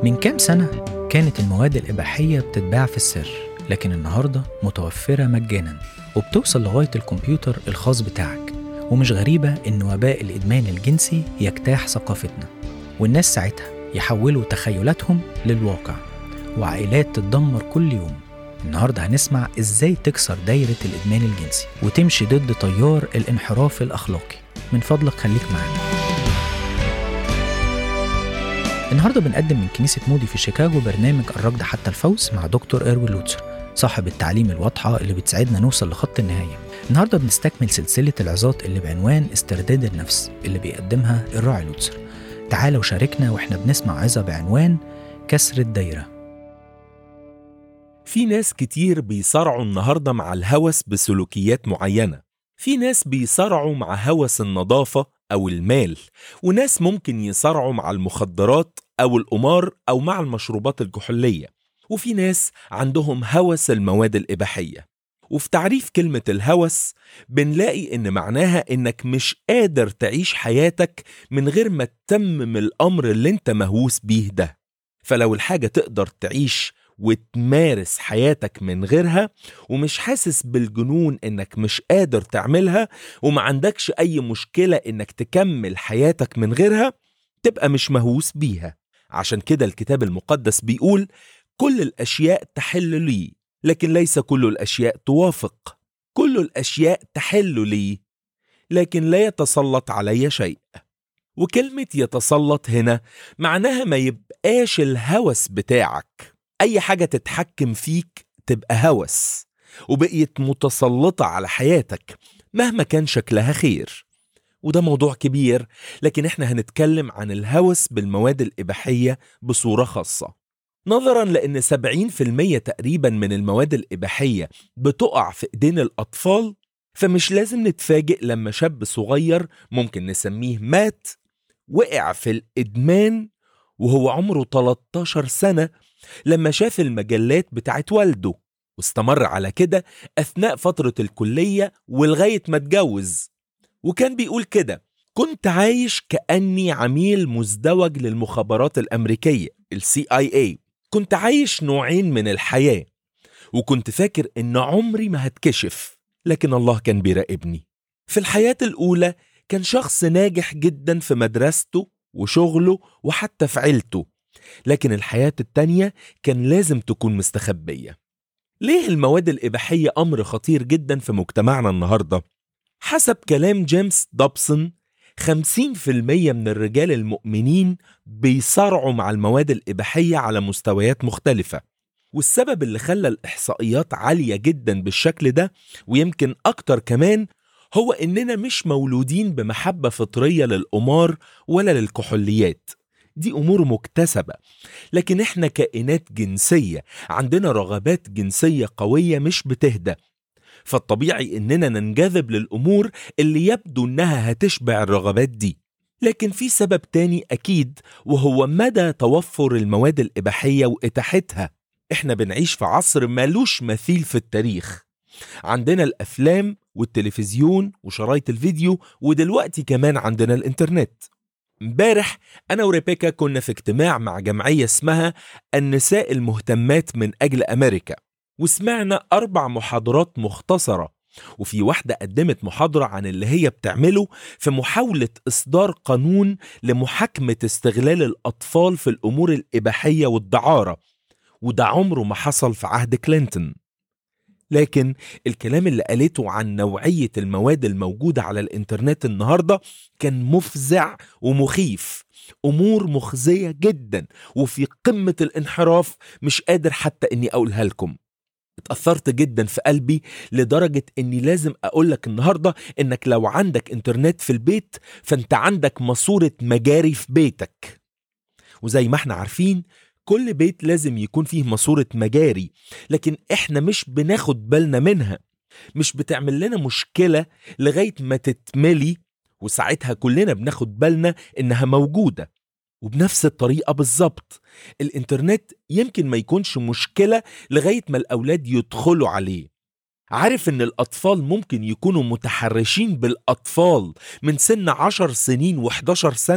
من كام سنة كانت المواد الإباحية بتتباع في السر، لكن النهاردة متوفرة مجاناً وبتوصل لغاية الكمبيوتر الخاص بتاعك. ومش غريبة إن وباء الإدمان الجنسي يجتاح ثقافتنا، والناس ساعتها يحولوا تخيلاتهم للواقع، وعائلات تتدمر كل يوم. النهاردة هنسمع إزاي تكسر دايرة الإدمان الجنسي وتمشي ضد تيار الانحراف الأخلاقي. من فضلك خليك معنا. النهاردة بنقدم من كنيسة مودي في شيكاغو برنامج الركض حتى الفوز مع دكتور إروين لوتسر، صاحب التعليم الواضحة اللي بتساعدنا نوصل لخط النهاية. النهاردة بنستكمل سلسلة العظات اللي بعنوان استرداد النفس اللي بيقدمها الراعي لوتسر. تعالوا وشاركنا وإحنا بنسمع عظة بعنوان كسر الدايرة. في ناس كتير بيصارعوا النهاردة مع الهوس بسلوكيات معينة. في ناس بيصارعوا مع هوس النظافة أو المال، وناس ممكن يصارعوا مع المخدرات أو القمار أو مع المشروبات الكحولية، وفي ناس عندهم هوس المواد الإباحية. وفي تعريف كلمة الهوس بنلاقي إن معناها إنك مش قادر تعيش حياتك من غير ما تتمم الأمر اللي انت مهووس بيه ده. فلو الحاجة تقدر تعيش وتمارس حياتك من غيرها، ومش حاسس بالجنون انك مش قادر تعملها، وما عندكش اي مشكلة انك تكمل حياتك من غيرها، تبقى مش مهووس بيها. عشان كده الكتاب المقدس بيقول كل الاشياء تحل لي، لكن ليس كل الاشياء توافق. كل الاشياء تحل لي، لكن لا يتسلط علي شيء. وكلمة يتسلط هنا معناها ما يبقاش الهوس بتاعك. أي حاجة تتحكم فيك تبقى هوس وبقيت متسلطة على حياتك مهما كان شكلها خير. وده موضوع كبير، لكن احنا هنتكلم عن الهوس بالمواد الإباحية بصورة خاصة. نظرا لأن 70% تقريبا من المواد الإباحية بتقع في إيدين الأطفال، فمش لازم نتفاجئ لما شاب صغير ممكن نسميه مات وقع في الإدمان وهو عمره 13 سنة لما شاف المجلات بتاعت والده، واستمر على كده أثناء فترة الكلية ولغاية ما اتجوز. وكان بيقول كده: كنت عايش كأني عميل مزدوج للمخابرات الأمريكية CIA. كنت عايش نوعين من الحياة، وكنت فاكر إن عمري ما هتكشف، لكن الله كان بيراقبني. في الحياة الأولى كان شخص ناجح جدا في مدرسته وشغله وحتى في عيلته، لكن الحياة التانية كان لازم تكون مستخبية. ليه المواد الإباحية أمر خطير جدا في مجتمعنا النهاردة؟ حسب كلام جيمس دوبسون 50% من الرجال المؤمنين بيصارعوا مع المواد الإباحية على مستويات مختلفة. والسبب اللي خلى الإحصائيات عالية جدا بالشكل ده ويمكن أكتر كمان هو إننا مش مولودين بمحبة فطرية للقمار ولا للكحوليات. دي أمور مكتسبة، لكن إحنا كائنات جنسية عندنا رغبات جنسية قوية مش بتهدى، فالطبيعي إننا ننجذب للأمور اللي يبدو إنها هتشبع الرغبات دي. لكن في سبب تاني أكيد، وهو مدى توفر المواد الإباحية وإتاحتها. إحنا بنعيش في عصر مالوش مثيل في التاريخ. عندنا الأفلام والتلفزيون وشرايط الفيديو، ودلوقتي كمان عندنا الإنترنت. امبارح أنا وريبيكا كنا في اجتماع مع جمعية اسمها النساء المهتمات من أجل أمريكا، وسمعنا 4 محاضرات مختصرة، وفي واحدة قدمت محاضرة عن اللي هي بتعمله في محاولة إصدار قانون لمحاكمة استغلال الأطفال في الأمور الإباحية والدعارة، وده عمره ما حصل في عهد كلينتون. لكن الكلام اللي قالته عن نوعية المواد الموجودة على الإنترنت النهاردة كان مفزع ومخيف، أمور مخزية جدا وفي قمة الانحراف، مش قادر حتى إني أقولها لكم. اتأثرت جدا في قلبي لدرجة إني لازم أقولك النهاردة إنك لو عندك إنترنت في البيت فأنت عندك ماسورة مجاري في بيتك. وزي ما احنا عارفين كل بيت لازم يكون فيه ماسورة مجاري، لكن احنا مش بناخد بالنا منها، مش بتعمل لنا مشكلة لغاية ما تتملي، وساعتها كلنا بناخد بالنا انها موجودة. وبنفس الطريقة بالظبط الانترنت يمكن ما يكونش مشكلة لغاية ما الأولاد يدخلوا عليه. عارف ان الأطفال ممكن يكونوا متحرشين بالأطفال من سن 10 سنين و11 سنة؟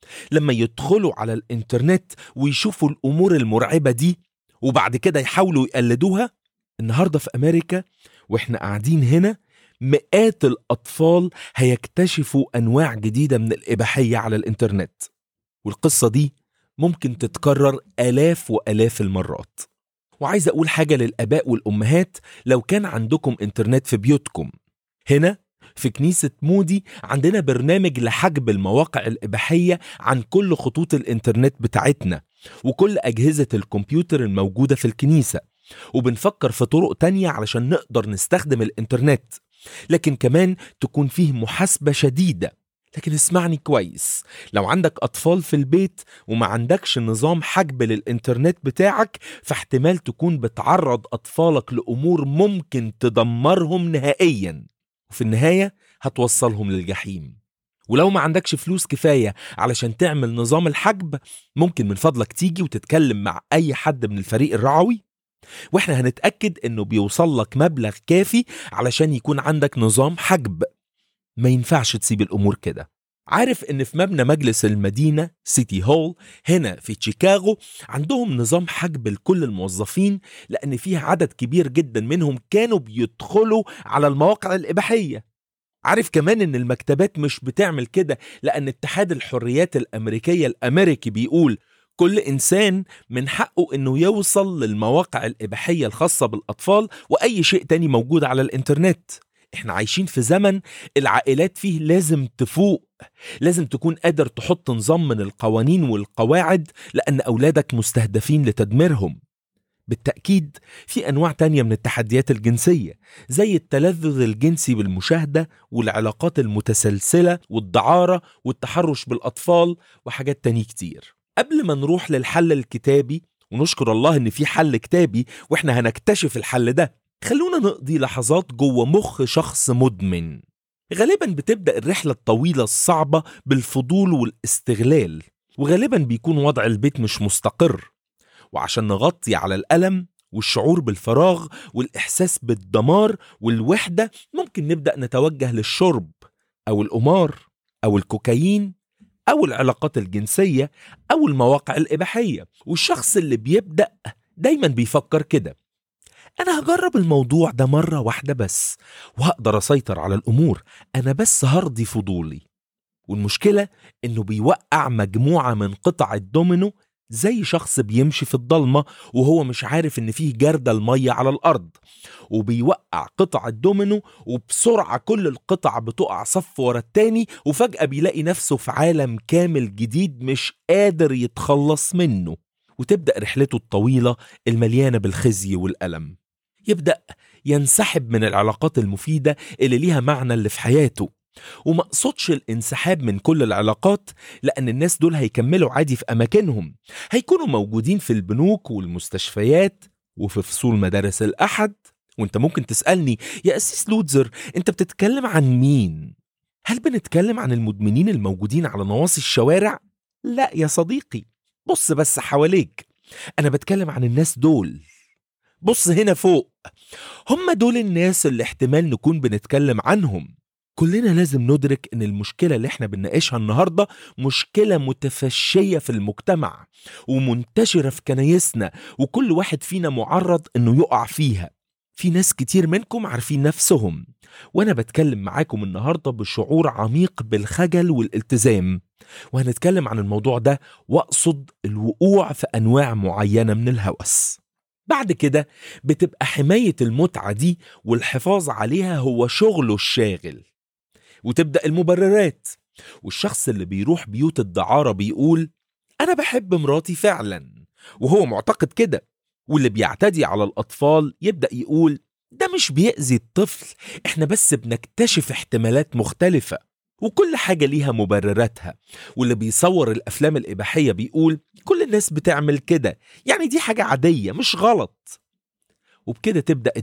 لما يدخلوا على الإنترنت ويشوفوا الأمور المرعبة دي وبعد كده يحاولوا يقلدوها. النهاردة في أمريكا وإحنا قاعدين هنا مئات الأطفال هيكتشفوا أنواع جديدة من الإباحية على الإنترنت، والقصة دي ممكن تتكرر آلاف وآلاف المرات. وعايز أقول حاجة للآباء والأمهات، لو كان عندكم إنترنت في بيوتكم، هنا في كنيسة مودي عندنا برنامج لحجب المواقع الإباحية عن كل خطوط الإنترنت بتاعتنا وكل أجهزة الكمبيوتر الموجودة في الكنيسة، وبنفكر في طرق تانية علشان نقدر نستخدم الإنترنت، لكن كمان تكون فيه محاسبة شديدة. لكن اسمعني كويس، لو عندك أطفال في البيت وما عندكش نظام حجب للإنترنت بتاعك، فاحتمال تكون بتعرض أطفالك لأمور ممكن تدمرهم نهائياً، وفي النهاية هتوصلهم للجحيم. ولو ما عندكش فلوس كفاية علشان تعمل نظام الحجب، ممكن من فضلك تيجي وتتكلم مع أي حد من الفريق الرعوي، وإحنا هنتأكد إنه بيوصل لك مبلغ كافي علشان يكون عندك نظام حجب. ما ينفعش تسيب الأمور كده. عارف إن في مبنى مجلس المدينة سيتي هول هنا في شيكاغو عندهم نظام حجب لكل الموظفين، لأن فيه عدد كبير جدا منهم كانوا بيدخلوا على المواقع الإباحية. عارف كمان إن المكتبات مش بتعمل كده، لأن اتحاد الحريات الأمريكية الأمريكي بيقول كل إنسان من حقه إنه يوصل للمواقع الإباحية الخاصة بالأطفال وأي شيء تاني موجود على الإنترنت. إحنا عايشين في زمن العائلات فيه لازم تفوق، لازم تكون قادر تحط نظام من القوانين والقواعد، لأن أولادك مستهدفين لتدميرهم. بالتأكيد في أنواع تانية من التحديات الجنسية، زي التلذذ الجنسي بالمشاهدة والعلاقات المتسلسلة والدعارة والتحرش بالأطفال وحاجات تانية كتير. قبل ما نروح للحل الكتابي، ونشكر الله إن في حل كتابي وإحنا هنكتشف الحل ده، خلونا نقضي لحظات جوه مخ شخص مدمن. غالبا بتبدأ الرحلة الطويلة الصعبة بالفضول والاستغلال، وغالبا بيكون وضع البيت مش مستقر، وعشان نغطي على الألم والشعور بالفراغ والإحساس بالدمار والوحدة ممكن نبدأ نتوجه للشرب أو القمار أو الكوكايين أو العلاقات الجنسية أو المواقع الإباحية. والشخص اللي بيبدأ دايما بيفكر كده: أنا هجرب الموضوع ده مرة واحدة بس وهقدر أسيطر على الأمور، أنا بس هرضي فضولي. والمشكلة إنه بيوقع مجموعة من قطع الدومينو، زي شخص بيمشي في الضلمة وهو مش عارف إن فيه جردل مية على الأرض، وبيوقع قطع الدومينو وبسرعة كل القطع بتقع صف ورا التاني، وفجأة بيلاقي نفسه في عالم كامل جديد مش قادر يتخلص منه، وتبدأ رحلته الطويلة المليانة بالخزي والألم. يبدأ ينسحب من العلاقات المفيدة اللي ليها معنى اللي في حياته. وما اقصدش الانسحاب من كل العلاقات، لأن الناس دول هيكملوا عادي في أماكنهم، هيكونوا موجودين في البنوك والمستشفيات وفي فصول مدارس الأحد. وانت ممكن تسألني: يا أسيس لودزر، انت بتتكلم عن مين؟ هل بنتكلم عن المدمنين الموجودين على نواصي الشوارع؟ لا يا صديقي، بص بس حواليك، أنا بتكلم عن الناس دول. بص هنا فوق، هم دول الناس اللي احتمال نكون بنتكلم عنهم. كلنا لازم ندرك ان المشكلة اللي احنا بنناقشها النهاردة مشكلة متفشية في المجتمع ومنتشرة في كنايسنا، وكل واحد فينا معرض انه يقع فيها. في ناس كتير منكم عارفين نفسهم، وانا بتكلم معاكم النهاردة بشعور عميق بالخجل والالتزام، وهنتكلم عن الموضوع ده واقصد الوقوع في انواع معينة من الهوس. بعد كده بتبقى حماية المتعة دي والحفاظ عليها هو شغله الشاغل، وتبدأ المبررات. والشخص اللي بيروح بيوت الدعارة بيقول: أنا بحب مراتي فعلا، وهو معتقد كده. واللي بيعتدي على الأطفال يبدأ يقول: ده مش بيأذي الطفل، إحنا بس بنكتشف احتمالات مختلفة. وكل حاجة ليها مبرراتها. واللي بيصور الأفلام الإباحية بيقول: كل الناس بتعمل كده، يعني دي حاجة عادية مش غلط. وبكده تبدأ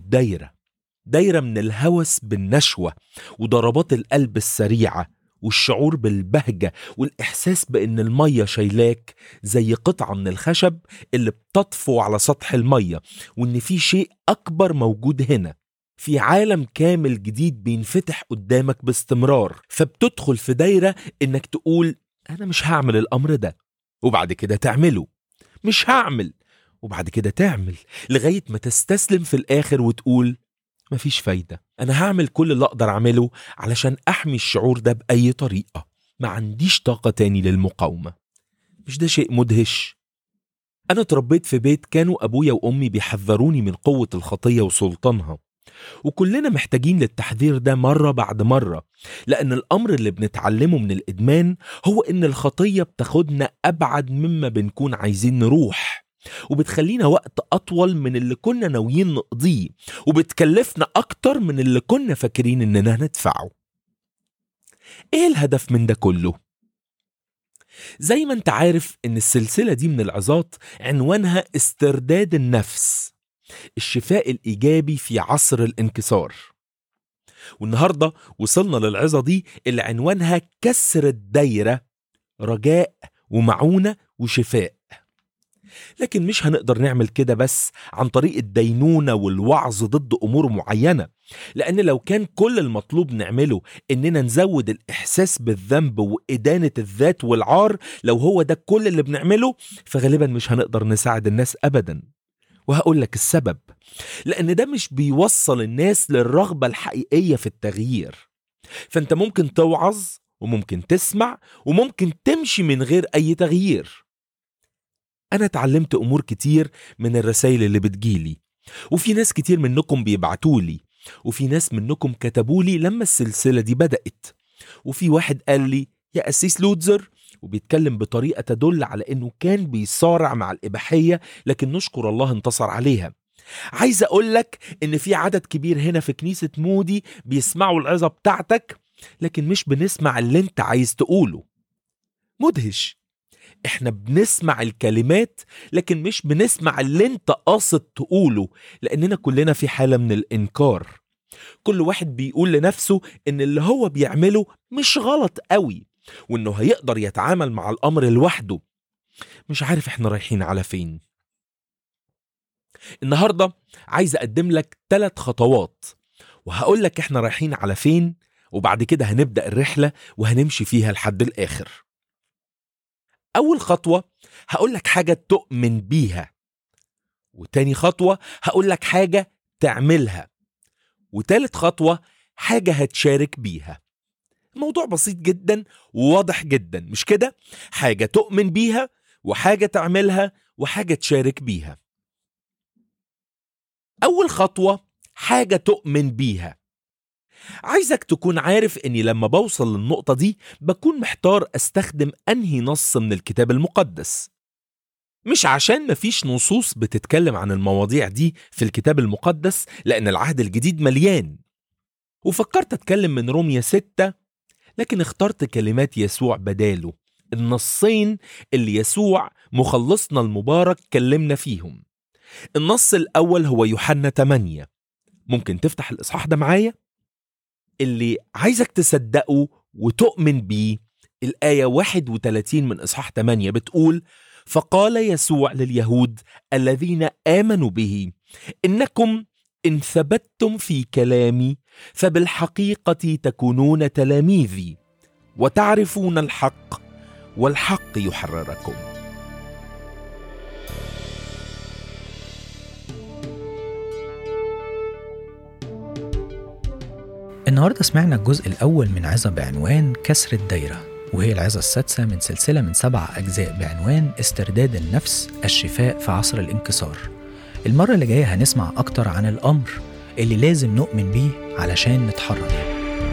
دايرة من الهوس بالنشوة وضربات القلب السريعة والشعور بالبهجة والإحساس بأن المية شايلاك زي قطعة من الخشب اللي بتطفو على سطح المية، وأن في شيء أكبر موجود هنا، في عالم كامل جديد بينفتح قدامك باستمرار. فبتدخل في دايرة إنك تقول: أنا مش هعمل الأمر ده، وبعد كده تعمله. مش هعمل، وبعد كده تعمل، لغاية ما تستسلم في الآخر وتقول مفيش فايدة، أنا هعمل كل اللي أقدر أعمله علشان أحمي الشعور ده بأي طريقة. ما عنديش طاقة تاني للمقاومة. مش ده شيء مدهش؟ أنا اتربيت في بيت كانوا أبويا وأمي بيحذروني من قوة الخطية وسلطانها، وكلنا محتاجين للتحذير ده مرة بعد مرة، لأن الأمر اللي بنتعلمه من الإدمان هو إن الخطية بتاخدنا أبعد مما بنكون عايزين نروح، وبتخلينا وقت أطول من اللي كنا ناويين نقضيه، وبتكلفنا أكتر من اللي كنا فاكرين إننا ندفعه. إيه الهدف من ده كله؟ زي ما انت عارف إن السلسلة دي من العظات عنوانها استرداد النفس، الشفاء الإيجابي في عصر الانكسار. والنهاردة وصلنا للعظة دي اللي عنوانها كسر الدايرة، رجاء ومعونة وشفاء. لكن مش هنقدر نعمل كده بس عن طريق الدينونة والوعظ ضد أمور معينة، لأن لو كان كل المطلوب نعمله إننا نزود الإحساس بالذنب وإدانة الذات والعار، لو هو ده كل اللي بنعمله، فغالبا مش هنقدر نساعد الناس أبدا. وهقول لك السبب، لأن ده مش بيوصل الناس للرغبة الحقيقية في التغيير. فأنت ممكن توعظ وممكن تسمع وممكن تمشي من غير أي تغيير. أنا اتعلمت أمور كتير من الرسائل اللي بتجيلي، وفي ناس كتير منكم بيبعتولي، وفي ناس منكم كتبولي لما السلسلة دي بدأت. وفي واحد قال لي يا قسيس لودزر، وبيتكلم بطريقة تدل على إنه كان بيصارع مع الإباحية، لكن نشكر الله انتصر عليها. عايز أقول لك إن في عدد كبير هنا في كنيسة مودي بيسمعوا العظة بتاعتك، لكن مش بنسمع اللي انت عايز تقوله. مدهش، احنا بنسمع الكلمات لكن مش بنسمع اللي انت قاصد تقوله، لأننا كلنا في حالة من الإنكار. كل واحد بيقول لنفسه إن اللي هو بيعمله مش غلط قوي، وإنه هيقدر يتعامل مع الأمر لوحده. مش عارف احنا رايحين على فين. النهاردة عايز أقدم لك 3 خطوات، وهقول لك احنا رايحين على فين، وبعد كده هنبدأ الرحلة وهنمشي فيها لحد الآخر. أول خطوة هقول لك حاجة تؤمن بيها، وتاني خطوة هقول لك حاجة تعملها، وتالت خطوة حاجة هتشارك بيها. الموضوع بسيط جدا وواضح جدا، مش كده؟ حاجة تؤمن بيها وحاجة تعملها وحاجة تشارك بيها. أول خطوة حاجة تؤمن بيها. عايزك تكون عارف إني لما بوصل للنقطة دي بكون محتار أستخدم أنهي نص من الكتاب المقدس. مش عشان مفيش نصوص بتتكلم عن المواضيع دي في الكتاب المقدس، لأن العهد الجديد مليان. وفكرت أتكلم من رومية 6، لكن اخترت كلمات يسوع بداله، النصين اللي يسوع مخلصنا المبارك كلمنا فيهم. النص الأول هو يوحنا 8، ممكن تفتح الإصحاح ده معايا؟ اللي عايزك تصدقه وتؤمن بيه. الآية 31 من إصحاح 8 بتقول: فقال يسوع لليهود الذين آمنوا به: إنكم إن ثبتتم في كلامي فبالحقيقة تكونون تلاميذي وتعرفون الحق والحق يحرركم. النهاردة سمعنا الجزء الأول من عظة بعنوان كسر الدايرة، وهي العظة السادسة من سلسلة من 7 أجزاء بعنوان استرداد النفس، الشفاء في عصر الانكسار. المرة اللي جاية هنسمع أكتر عن الأمر اللي لازم نؤمن بيه علشان نتحرر.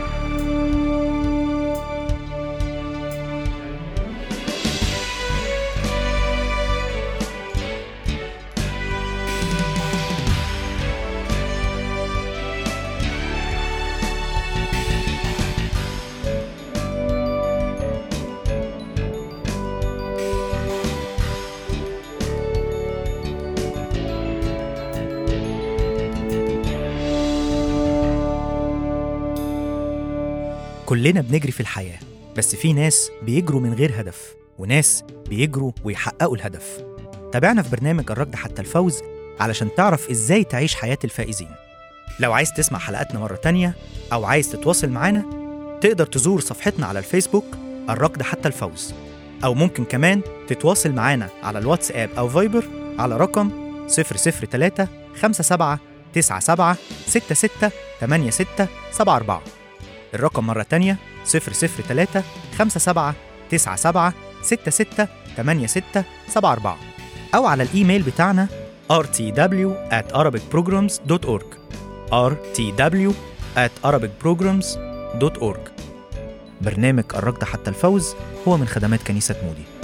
كلنا بنجري في الحياة، بس في ناس بيجروا من غير هدف، وناس بيجروا ويحققوا الهدف. تابعنا في برنامج الركض حتى الفوز علشان تعرف إزاي تعيش حياة الفائزين. لو عايز تسمع حلقاتنا مرة تانية أو عايز تتواصل معانا، تقدر تزور صفحتنا على الفيسبوك الركض حتى الفوز، أو ممكن كمان تتواصل معانا على الواتساب أو فايبر على رقم 003 57 97 66 86 74. الرقم مرة تانية 003 57 97 66 86 74، أو على الإيميل بتاعنا rtw@arabicprograms.org rtw@arabicprograms.org. برنامج الركض حتى الفوز هو من خدمات كنيسة مودي.